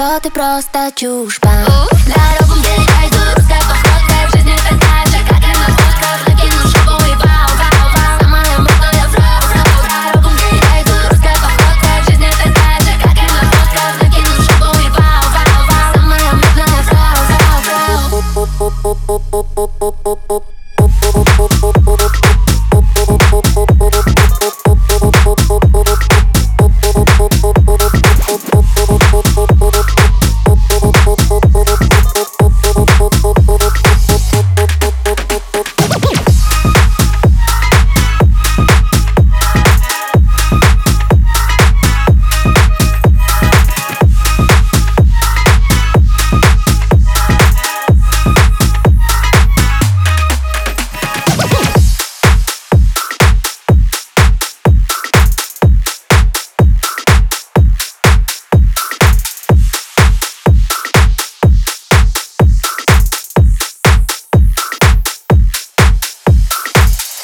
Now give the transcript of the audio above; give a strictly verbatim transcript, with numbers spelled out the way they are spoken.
что ты просто чушь, пам. Дорогу передайду, русская походка. В жизни такая же, как и находка. Накину шубу и вау, вау, вау. Самая модная фрау, фрау. Дорогу передайду, русская походка. В жизни такая же, как и находка. Накину шубу и вау, вау, вау. Самая модная фрау, фрау, фрау.